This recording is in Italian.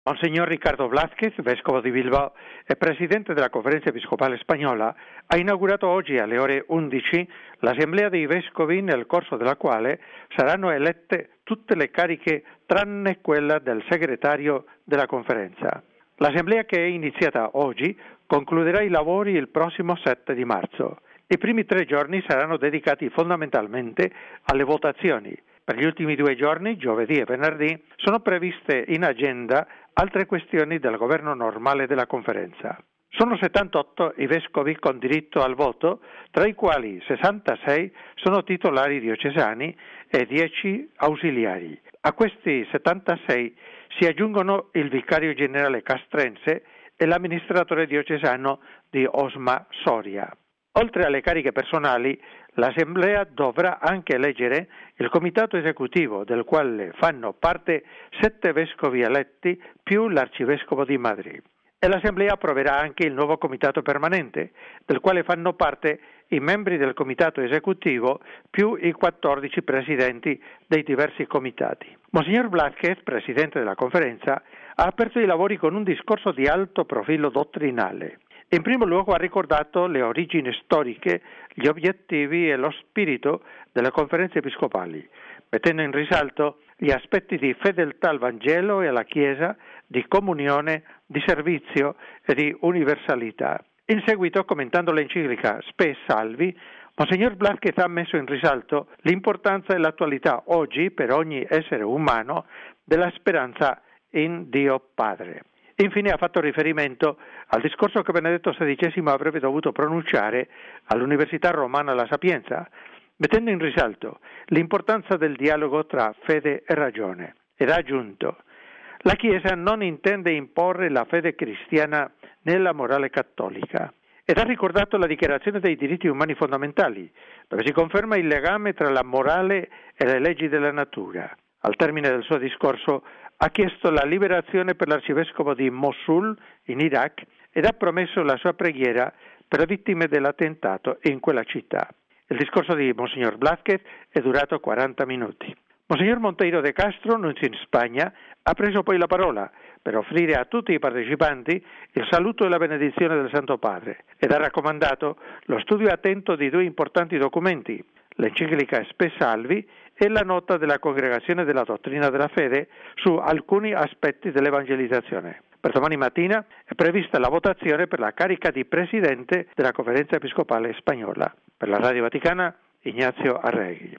Monsignor Ricardo Blázquez, vescovo di Bilbao e presidente della Conferenza Episcopale Spagnola, ha inaugurato oggi alle ore 11 l'Assemblea dei Vescovi, nel corso della quale saranno elette tutte le cariche tranne quella del segretario della Conferenza. L'Assemblea, che è iniziata oggi, concluderà i lavori il prossimo 7 di marzo. I primi 3 giorni saranno dedicati fondamentalmente alle votazioni. Per gli ultimi 2 giorni, giovedì e venerdì, sono previste in agenda altre questioni del governo normale della conferenza. Sono 78 i vescovi con diritto al voto, tra i quali 66 sono titolari diocesani e 10 ausiliari. A questi 76 si aggiungono il vicario generale castrense e l'amministratore diocesano di Osma Soria. Oltre alle cariche personali, l'Assemblea dovrà anche eleggere il comitato esecutivo, del quale fanno parte 7 vescovi eletti più l'arcivescovo di Madrid. E l'Assemblea approverà anche il nuovo comitato permanente, del quale fanno parte i membri del comitato esecutivo più i 14 presidenti dei diversi comitati. Monsignor Blázquez, presidente della conferenza, ha aperto i lavori con un discorso di alto profilo dottrinale. In primo luogo ha ricordato le origini storiche, gli obiettivi e lo spirito delle conferenze episcopali, mettendo in risalto gli aspetti di fedeltà al Vangelo e alla Chiesa, di comunione, di servizio e di universalità. In seguito, commentando l'enciclica Spe Salvi, Monsignor Blázquez ha messo in risalto l'importanza e l'attualità oggi per ogni essere umano della speranza in Dio Padre. Infine ha fatto riferimento al discorso che Benedetto XVI avrebbe dovuto pronunciare all'Università Romana La Sapienza, mettendo in risalto l'importanza del dialogo tra fede e ragione. Ed ha aggiunto: la Chiesa non intende imporre la fede cristiana nella morale cattolica. Ed ha ricordato la Dichiarazione dei diritti umani fondamentali, dove si conferma il legame tra la morale e le leggi della natura. Al termine del suo discorso ha chiesto la liberazione per l'arcivescovo di Mosul, in Iraq, ed ha promesso la sua preghiera per le vittime dell'attentato in quella città. Il discorso di Monsignor Blázquez è durato 40 minuti. Monsignor Monteiro de Castro, nunzio in Spagna, ha preso poi la parola per offrire a tutti i partecipanti il saluto e la benedizione del Santo Padre ed ha raccomandato lo studio attento di 2 importanti documenti, l'enciclica Spe Salvi e la nota della Congregazione della Dottrina della Fede su alcuni aspetti dell'evangelizzazione. Per domani mattina è prevista la votazione per la carica di presidente della Conferenza Episcopale Spagnola. Per la Radio Vaticana, Ignazio Arregui.